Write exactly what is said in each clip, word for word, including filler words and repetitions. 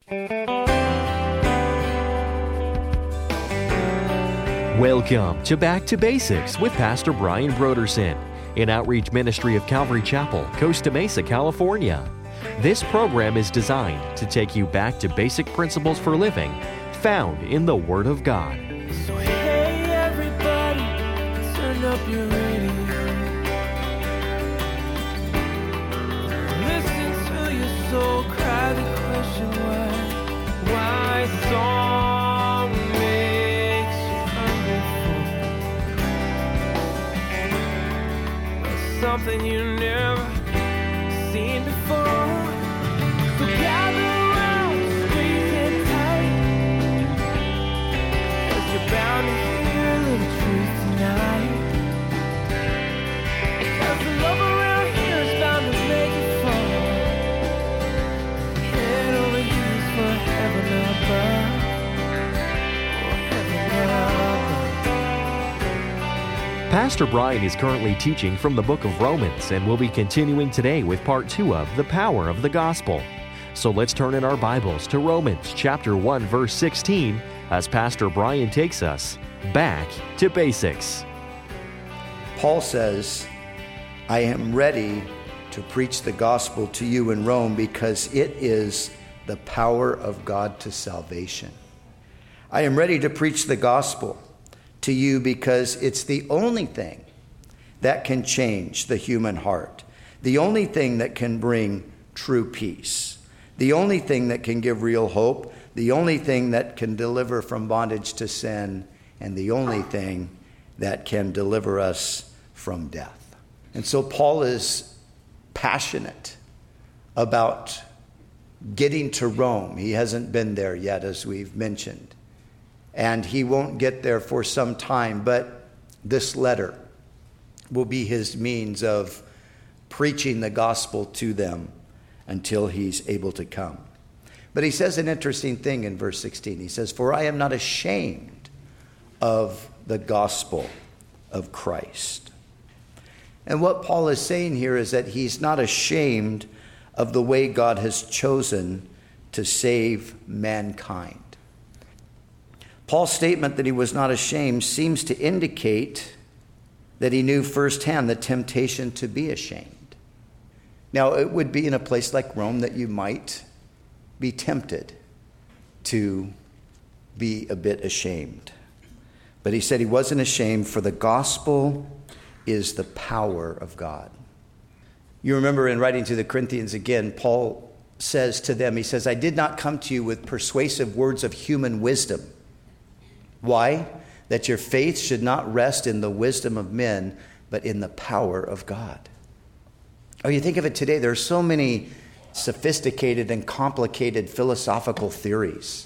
Welcome to Back to Basics with Pastor Brian Brodersen, an outreach ministry of Calvary Chapel, Costa Mesa, California. This program is designed to take you back to basic principles for living found in the Word of God. So hey everybody, turn up your radio. Listen to your soul cry the question why. Why song makes you hungry for something you never seen before. So gather around, squeeze in tight, 'cause you're bound to hear a little truth tonight. 'Cause the love around here is bound to make you fall. Head over heels for heaven above. Oh, heaven above. Pastor Brian is currently teaching from the book of Romans and will be continuing today with part two of The Power of the Gospel. So let's turn in our Bibles to Romans chapter one, verse sixteen, as Pastor Brian takes us back to basics. Paul says, I am ready to preach the gospel to you in Rome because it is the power of God to salvation. I am ready to preach the gospel to you because it's the only thing that can change the human heart, the only thing that can bring true peace, the only thing that can give real hope, the only thing that can deliver from bondage to sin, and the only thing that can deliver us from death. And so Paul is passionate about getting to Rome. He hasn't been there yet, as we've mentioned. And he won't get there for some time, but this letter will be his means of preaching the gospel to them until he's able to come. But he says an interesting thing in verse sixteen. He says, for I am not ashamed of the gospel of Christ. And what Paul is saying here is that he's not ashamed of the way God has chosen to save mankind. Paul's statement that he was not ashamed seems to indicate that he knew firsthand the temptation to be ashamed. Now, it would be in a place like Rome that you might be tempted to be a bit ashamed. But he said he wasn't ashamed, for the gospel is the power of God. You remember in writing to the Corinthians again, Paul says to them, he says, I did not come to you with persuasive words of human wisdom. Why? That your faith should not rest in the wisdom of men, but in the power of God. Oh, you think of it today, there are so many sophisticated and complicated philosophical theories.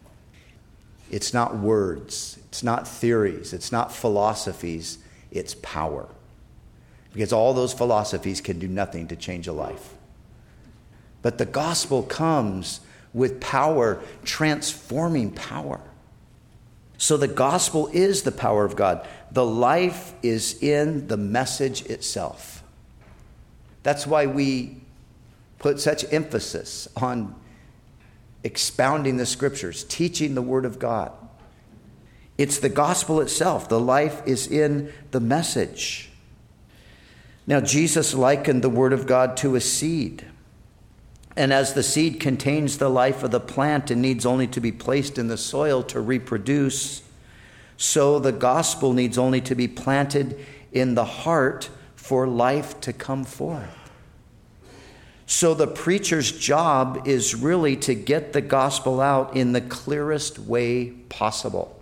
It's not words, it's not theories, it's not philosophies, it's power. Because all those philosophies can do nothing to change a life. But the gospel comes with power, transforming power. So the gospel is the power of God. The life is in the message itself. That's why we put such emphasis on expounding the scriptures, teaching the word of God. It's the gospel itself. The life is in the message. Now, Jesus likened the word of God to a seed. And as the seed contains the life of the plant and needs only to be placed in the soil to reproduce, so the gospel needs only to be planted in the heart for life to come forth. So the preacher's job is really to get the gospel out in the clearest way possible.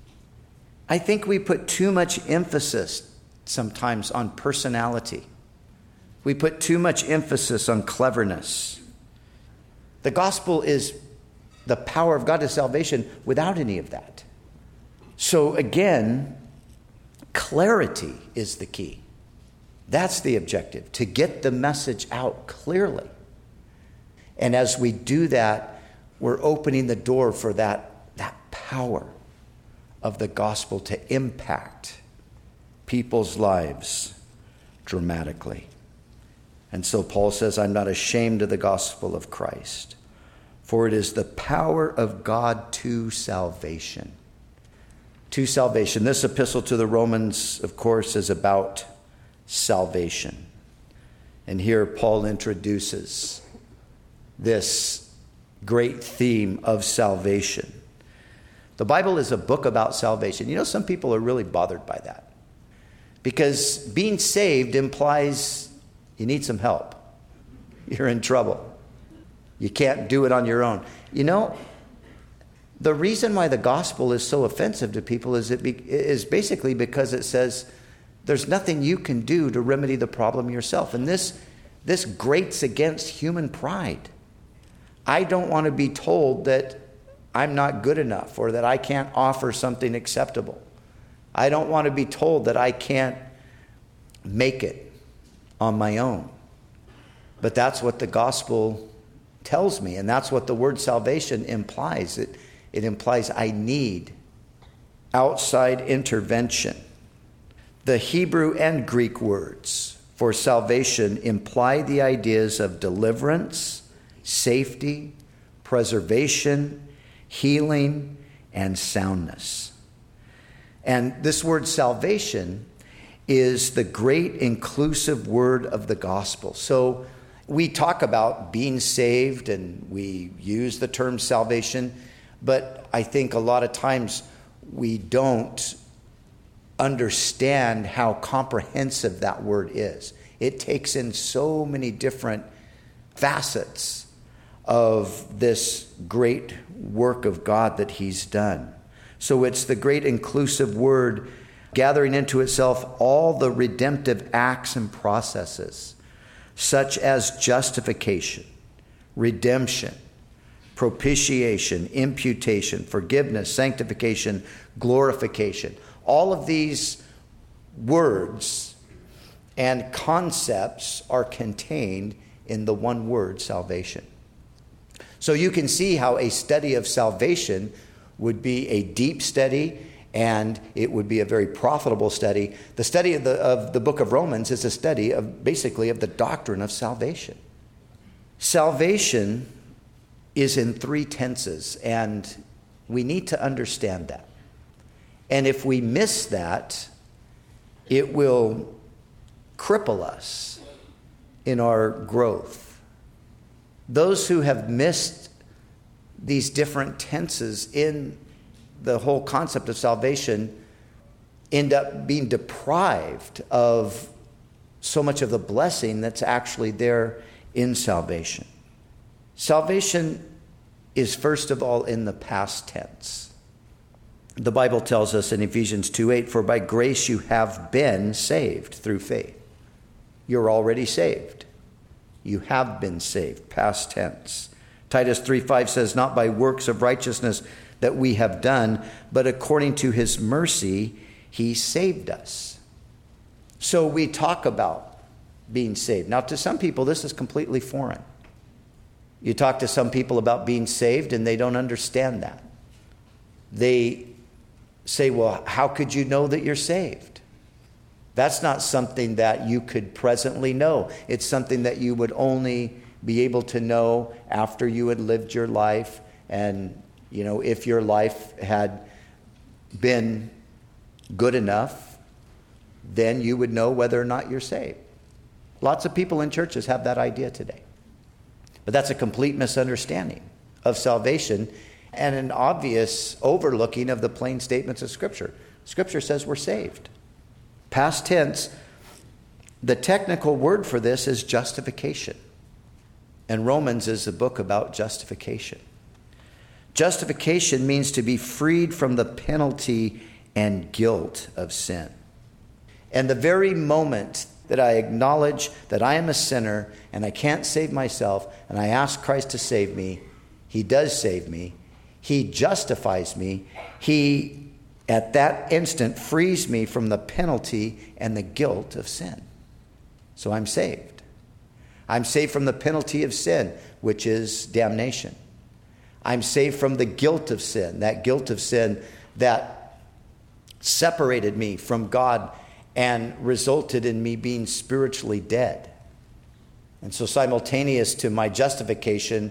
I think we put too much emphasis sometimes on personality. We put too much emphasis on cleverness. The gospel is the power of God to salvation without any of that. So again, clarity is the key. That's the objective, to get the message out clearly. And as we do that, we're opening the door for that, that power of the gospel to impact people's lives dramatically. And so Paul says, I'm not ashamed of the gospel of Christ, For it is the power of God to salvation. To salvation. This epistle to the Romans, of course, is about salvation. And here Paul introduces this great theme of salvation. The Bible is a book about salvation. You know, some people are really bothered by that, because being saved implies you need some help. You're in trouble. You can't do it on your own. You know, the reason why the gospel is so offensive to people is it be, is basically because it says there's nothing you can do to remedy the problem yourself. And this, this grates against human pride. I don't want to be told that I'm not good enough or that I can't offer something acceptable. I don't want to be told that I can't make it on my own. But that's what the gospel tells me, and that's what the word salvation implies. It, it implies I need outside intervention. The Hebrew and Greek words for salvation imply the ideas of deliverance, safety, preservation, healing, and soundness. And this word salvation is the great inclusive word of the gospel. So we talk about being saved and we use the term salvation, but I think a lot of times we don't understand how comprehensive that word is. It takes in so many different facets of this great work of God that he's done. So it's the great inclusive word gathering into itself all the redemptive acts and processes, such as justification, redemption, propitiation, imputation, forgiveness, sanctification, glorification. All of these words and concepts are contained in the one word, salvation. So you can see how a study of salvation would be a deep study, and it would be a very profitable study. The study of the, of the book of Romans is a study of basically of the doctrine of salvation. Salvation is in three tenses, and we need to understand that. And if we miss that, it will cripple us in our growth. Those who have missed these different tenses in the whole concept of salvation end up being deprived of so much of the blessing that's actually there in salvation. Salvation is first of all in the past tense. The Bible tells us in Ephesians two eight, for by grace you have been saved through faith. You're already saved. You have been saved, past tense. Titus three five says, not by works of righteousness that we have done, but according to his mercy, he saved us. So we talk about being saved. Now, to some people, this is completely foreign. You talk to some people about being saved, and they don't understand that. They say, well, how could you know that you're saved? That's not something that you could presently know. It's something that you would only be able to know after you had lived your life, and you know, if your life had been good enough, then you would know whether or not you're saved. Lots of people in churches have that idea today. But that's a complete misunderstanding of salvation and an obvious overlooking of the plain statements of Scripture. Scripture says we're saved. Past tense, the technical word for this is justification. And Romans is a book about justification. Justification means to be freed from the penalty and guilt of sin. And the very moment that I acknowledge that I am a sinner and I can't save myself, and I ask Christ to save me, he does save me. He justifies me. He, at that instant, frees me from the penalty and the guilt of sin. So I'm saved. I'm saved from the penalty of sin, which is damnation. I'm saved from the guilt of sin, that guilt of sin that separated me from God and resulted in me being spiritually dead. And so simultaneous to my justification,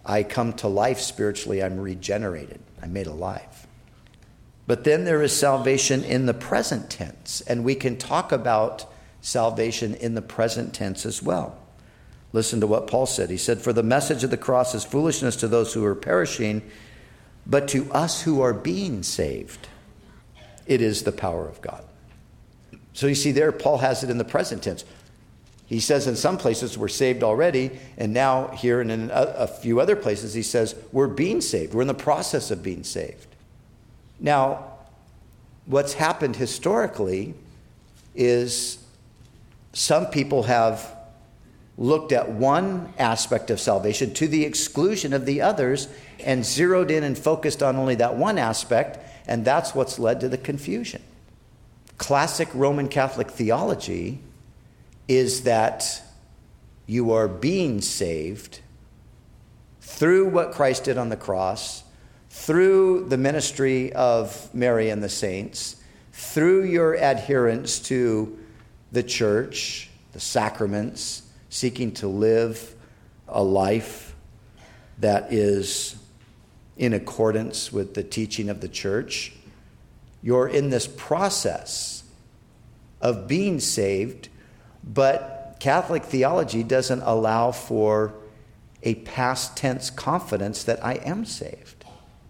I come to life spiritually. I'm regenerated. I'm made alive. But then there is salvation in the present tense, and we can talk about salvation in the present tense as well. Listen to what Paul said. He said, "For the message of the cross is foolishness to those who are perishing, but to us who are being saved, it is the power of God." So you see there, Paul has it in the present tense. He says in some places we're saved already, and now here and in a few other places he says we're being saved. We're in the process of being saved. Now, what's happened historically is some people have looked at one aspect of salvation to the exclusion of the others and zeroed in and focused on only that one aspect, and that's what's led to the confusion. Classic Roman Catholic theology is that you are being saved through what Christ did on the cross, through the ministry of Mary and the saints, through your adherence to the church, the sacraments, seeking to live a life that is in accordance with the teaching of the church. You're in this process of being saved, but Catholic theology doesn't allow for a past tense confidence that I am saved.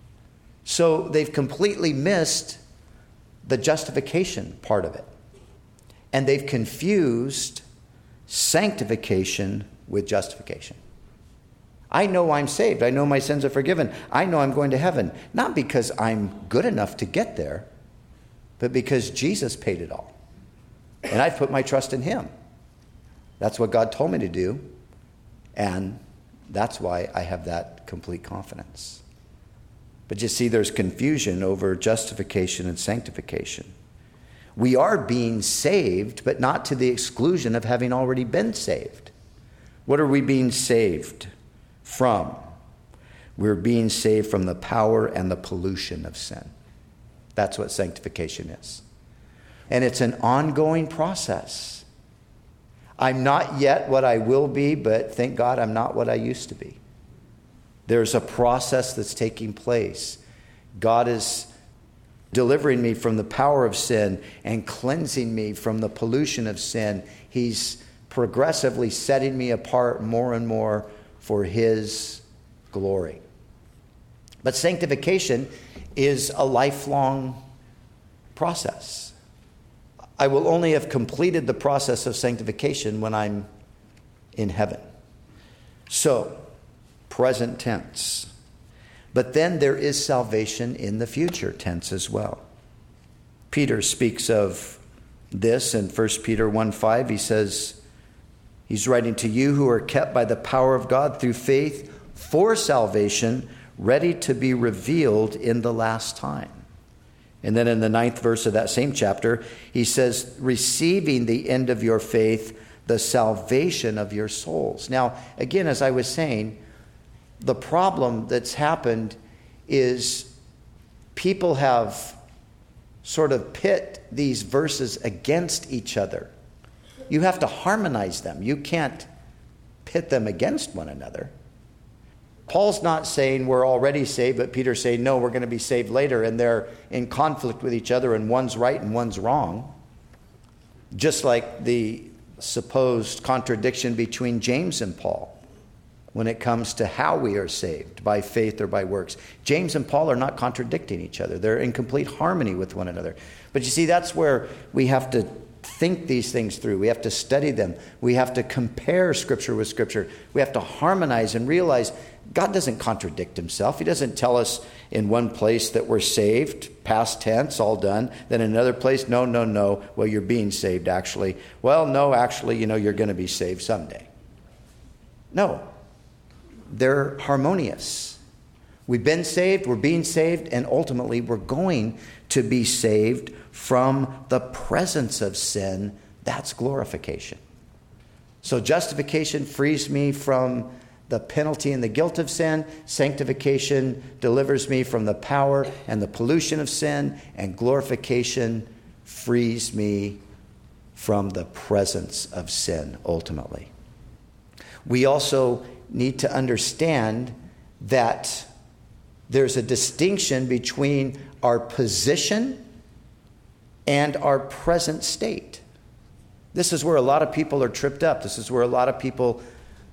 So they've completely missed the justification part of it. And they've confused sanctification with justification. I know I'm saved. I know my sins are forgiven. I know I'm going to heaven. Not because I'm good enough to get there, but because Jesus paid it all. And I've put my trust in him. That's what God told me to do. And that's why I have that complete confidence. But you see, there's confusion over justification and sanctification. We are being saved, but not to the exclusion of having already been saved. What are we being saved from? We're being saved from the power and the pollution of sin. That's what sanctification is. And it's an ongoing process. I'm not yet what I will be, but thank God I'm not what I used to be. There's a process that's taking place. God is delivering me from the power of sin and cleansing me from the pollution of sin. He's progressively setting me apart more and more for his glory. But sanctification is a lifelong process. I will only have completed the process of sanctification when I'm in heaven. So, present tense. But then there is salvation in the future tense as well. Peter speaks of this in First Peter one five. He says, he's writing to you who are kept by the power of God through faith for salvation, ready to be revealed in the last time. And then in the ninth verse of that same chapter, he says, receiving the end of your faith, the salvation of your souls. Now, again, as I was saying, the problem that's happened is people have sort of pit these verses against each other. You have to harmonize them. You can't pit them against one another. Paul's not saying we're already saved, but Peter's saying, no, we're going to be saved later, and they're in conflict with each other, and one's right and one's wrong. Just like the supposed contradiction between James and Paul when it comes to how we are saved, by faith or by works. James and Paul are not contradicting each other. They're in complete harmony with one another. But you see, that's where we have to think these things through. We have to study them. We have to compare Scripture with Scripture. We have to harmonize and realize God doesn't contradict himself. He doesn't tell us in one place that we're saved, past tense, all done. Then in another place, no, no, no. Well, you're being saved, actually. Well, no, actually, you know, you're going to be saved someday. No. They're harmonious. We've been saved, we're being saved, and ultimately we're going to be saved from the presence of sin. That's glorification. So justification frees me from the penalty and the guilt of sin. Sanctification delivers me from the power and the pollution of sin. And glorification frees me from the presence of sin, ultimately. We also need to understand that there's a distinction between our position and our present state. This is where a lot of people are tripped up. This is where a lot of people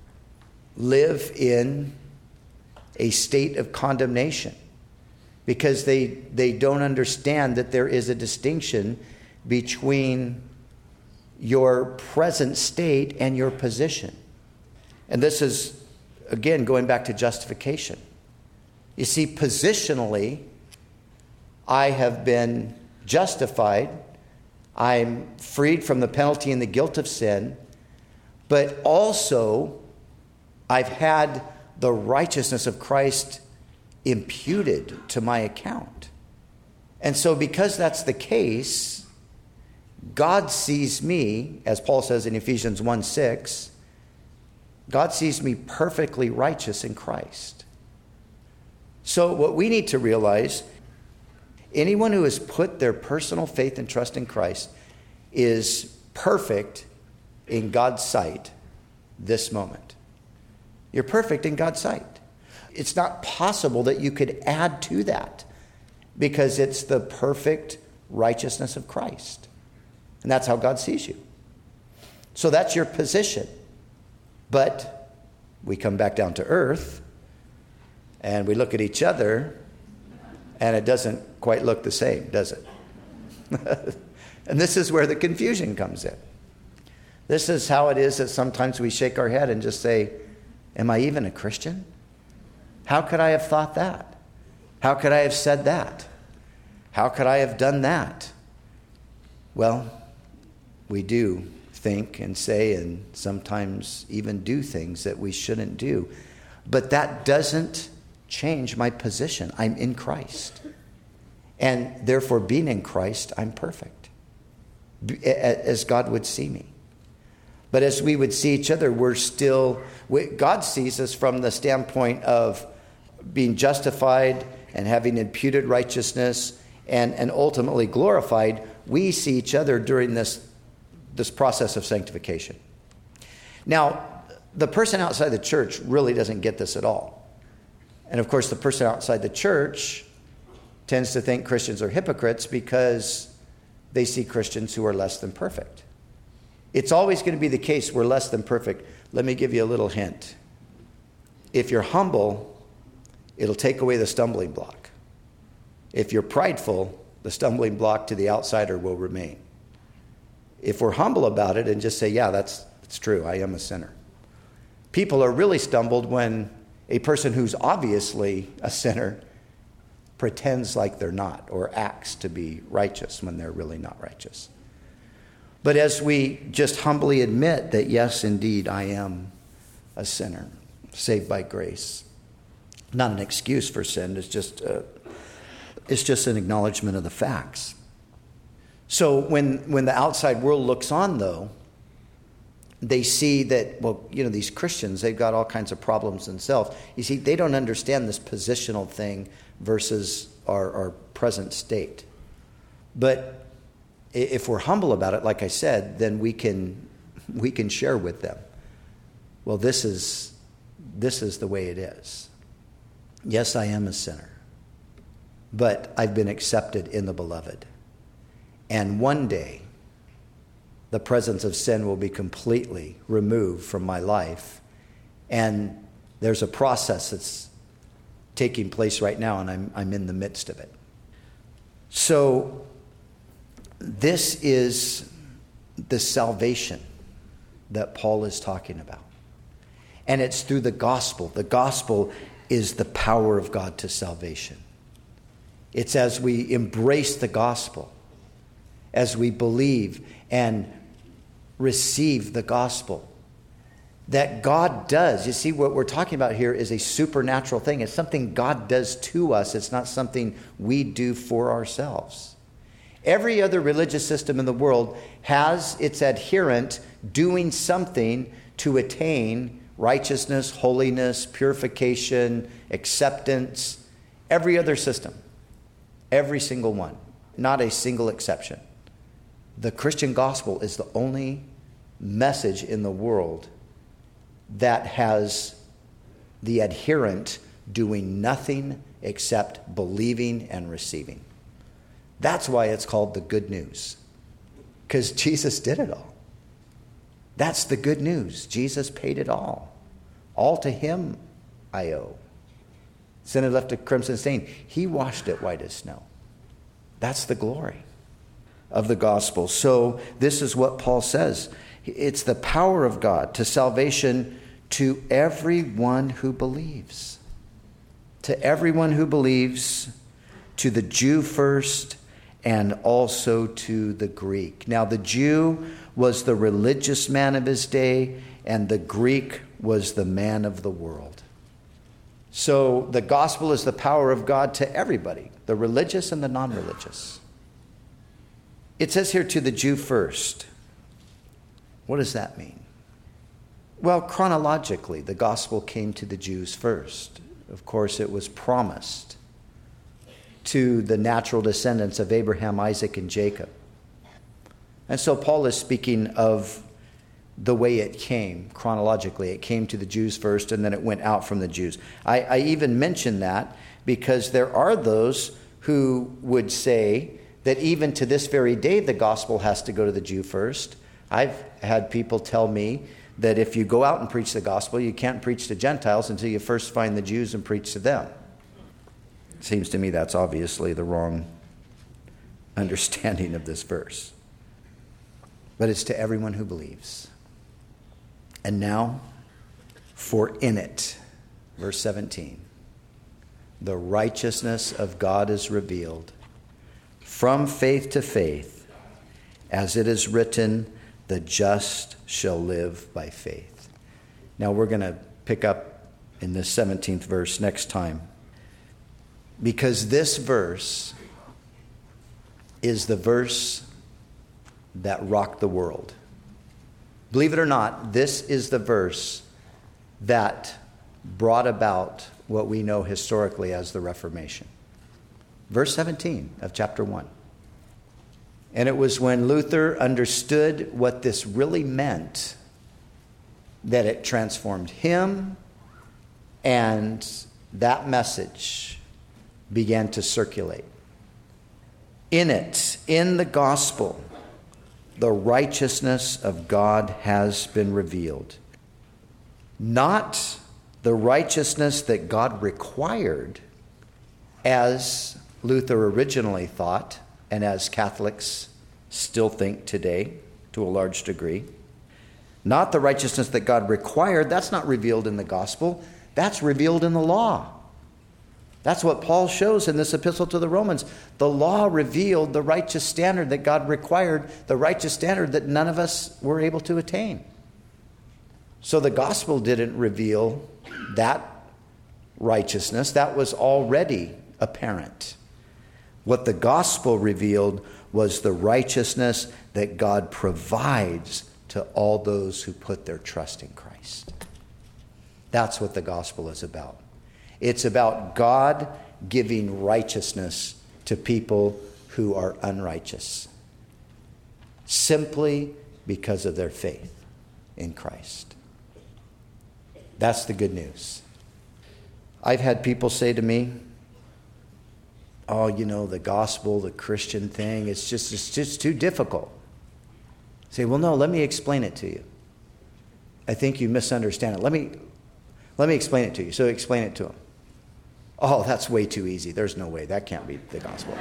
live in a state of condemnation because they, they don't understand that there is a distinction between your present state and your position. And this is, again, going back to justification. You see, positionally, I have been justified. I'm freed from the penalty and the guilt of sin. But also, I've had the righteousness of Christ imputed to my account. And so because that's the case, God sees me, as Paul says in Ephesians one six, God sees me perfectly righteous in Christ. So what we need to realize, anyone who has put their personal faith and trust in Christ is perfect in God's sight this moment. You're perfect in God's sight. It's not possible that you could add to that because it's the perfect righteousness of Christ. And that's how God sees you. So that's your position. But we come back down to earth and we look at each other and it doesn't quite look the same, does it? And this is where the confusion comes in. This is how it is that sometimes we shake our head and just say, am I even a Christian? How could I have thought that? How could I have said that? How could I have done that? Well, we do think and say and sometimes even do things that we shouldn't do. But that doesn't change my position. I'm in Christ. And therefore, being in Christ, I'm perfect, as God would see me. But as we would see each other, we're still, God sees us from the standpoint of being justified and having imputed righteousness and, and ultimately glorified. We see each other during this, this process of sanctification. Now, the person outside the church really doesn't get this at all. And of course, the person outside the church tends to think Christians are hypocrites because they see Christians who are less than perfect. It's always going to be the case we're less than perfect. Let me give you a little hint. If you're humble, it'll take away the stumbling block. If you're prideful, the stumbling block to the outsider will remain. If we're humble about it and just say, yeah, that's, that's true, I am a sinner. People are really stumbled when a person who's obviously a sinner pretends like they're not or acts to be righteous when they're really not righteous. But as we just humbly admit that, yes, indeed, I am a sinner, saved by grace. Not an excuse for sin, it's just, a, it's just an acknowledgement of the facts. So when, when the outside world looks on, though, they see that, well, you know, these Christians, they've got all kinds of problems themselves. You see, they don't understand this positional thing versus our, our present state. But if we're humble about it, like I said, then we can we can share with them. Well, this is this is the way it is. Yes, I am a sinner, but I've been accepted in the beloved. And one day, the presence of sin will be completely removed from my life. And there's a process that's taking place right now, and I'm I'm in the midst of it. So this is the salvation that Paul is talking about. And it's through the gospel. The gospel is the power of God to salvation. It's as we embrace the gospel, as we believe and receive the gospel, that God does. You see, what we're talking about here is a supernatural thing. It's something God does to us. It's not something we do for ourselves. Every other religious system in the world has its adherent doing something to attain righteousness, holiness, purification, acceptance. Every other system. Every single one. Not a single exception. The Christian gospel is the only message in the world that has the adherent doing nothing except believing and receiving. That's why it's called the good news, because Jesus did it all. That's the good news. Jesus paid it all. All to him I owe. Sin had left a crimson stain. He washed it white as snow. That's the glory of the gospel. So this is what Paul says. It's the power of God to salvation to everyone who believes. To everyone who believes, to the Jew first, and also to the Greek. Now, the Jew was the religious man of his day, and the Greek was the man of the world. So the gospel is the power of God to everybody, the religious and the non-religious. It says here to the Jew first. What does that mean? Well, chronologically, the gospel came to the Jews first. Of course, it was promised to the natural descendants of Abraham, Isaac, and Jacob. And so Paul is speaking of the way it came chronologically. It came to the Jews first, and then it went out from the Jews. I, I even mention that because there are those who would say that even to this very day, the gospel has to go to the Jew first. I've had people tell me that if you go out and preach the gospel, you can't preach to Gentiles until you first find the Jews and preach to them. It seems to me that's obviously the wrong understanding of this verse. But it's to everyone who believes. And now, for in it, verse seventeen, the righteousness of God is revealed from faith to faith, as it is written, the just shall live by faith. Now we're going to pick up in this seventeenth verse next time, because this verse is the verse that rocked the world. Believe it or not, this is the verse that brought about what we know historically as the Reformation. Verse seventeen of chapter one. And it was when Luther understood what this really meant that it transformed him, and that message began to circulate. In it, in the gospel, the righteousness of God has been revealed. Not the righteousness that God required, as Luther originally thought, and as Catholics still think today to a large degree. Not the righteousness that God required. That's not revealed in the gospel. That's revealed in the law. That's what Paul shows in this epistle to the Romans. The law revealed the righteous standard that God required, the righteous standard that none of us were able to attain. So the gospel didn't reveal that righteousness. That was already apparent. What the gospel revealed was the righteousness that God provides to all those who put their trust in Christ. That's what the gospel is about. It's about God giving righteousness to people who are unrighteous, simply because of their faith in Christ. That's the good news. I've had people say to me, oh, you know, the gospel, the Christian thing, it's just, it's just too difficult. I say, well, no, let me explain it to you. I think you misunderstand it. Let me, let me explain it to you. So explain it to them. Oh, that's way too easy. There's no way. That can't be the gospel.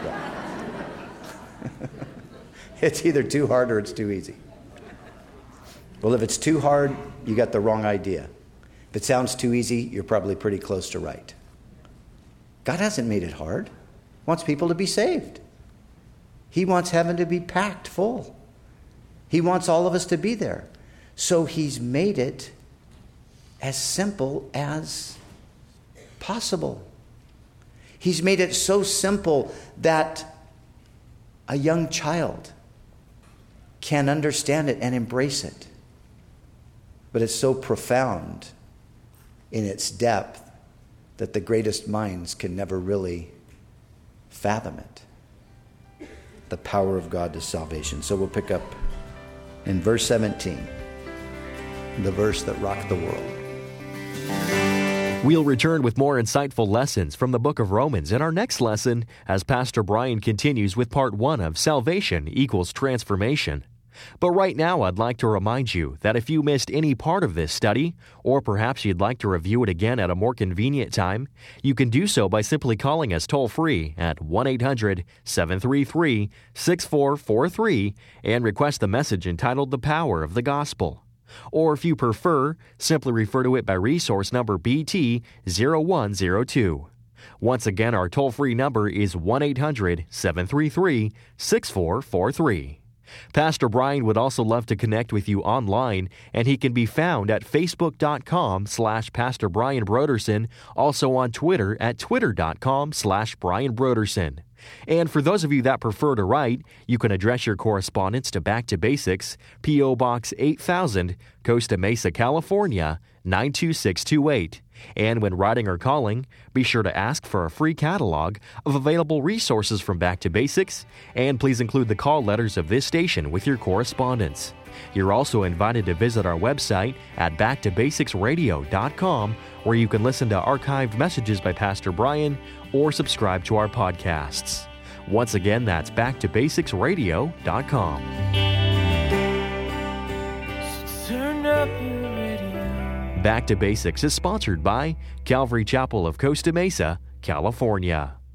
It's either too hard or it's too easy. Well, if it's too hard, you got the wrong idea. If it sounds too easy, you're probably pretty close to right. God hasn't made it hard. He wants people to be saved. He wants heaven to be packed full. He wants all of us to be there. So he's made it as simple as possible. He's made it so simple that a young child can understand it and embrace it. But it's so profound in its depth that the greatest minds can never really fathom it. The power of God to salvation. So we'll pick up in verse seventeen, the verse that rocked the world. We'll return with more insightful lessons from the book of Romans in our next lesson as Pastor Brian continues with part one of Salvation Equals Transformation. But right now, I'd like to remind you that if you missed any part of this study, or perhaps you'd like to review it again at a more convenient time, you can do so by simply calling us toll-free at one eight hundred seven three three six four four three and request the message entitled The Power of the Gospel. Or if you prefer, simply refer to it by resource number B T zero one zero two. Once again, our toll-free number is one eight hundred seven three three six four four three. Pastor Brian would also love to connect with you online, and he can be found at facebook.com slash Pastor Brian Broderson, also on Twitter at twitter.com slash Brian Broderson. And for those of you that prefer to write, you can address your correspondence to Back to Basics, P O. Box eight thousand, Costa Mesa, California, nine two six two eight. And when writing or calling, be sure to ask for a free catalog of available resources from Back to Basics, and please include the call letters of this station with your correspondence. You're also invited to visit our website at back to basics radio dot com, where you can listen to archived messages by Pastor Brian or subscribe to our podcasts. Once again, that's back to basics radio dot com. Turn up your radio. Back to Basics is sponsored by Calvary Chapel of Costa Mesa, California.